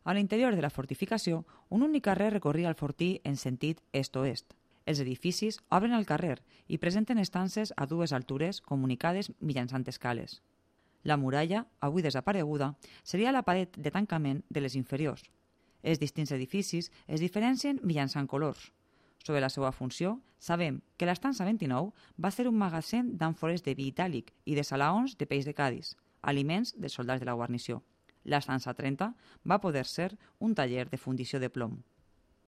A l'interior de la fortificació, un únic carrer recorria el fortí en sentit est-oest. Els edificis obren al carrer i presenten estances a dues altures comunicades mitjançant escales. La muralla, avui desapareguda, seria la paret de tancament de les inferiors. Els distints edificis es diferencien mitjançant colors. Sobre la seva funció, sabem que l'estança 29 va ser un magatzem d'àmfores de vi itàlic i de salaons de peix de Cadis, aliments dels soldats de la guarnició. L'estança 30 va poder ser un taller de fundició de plom.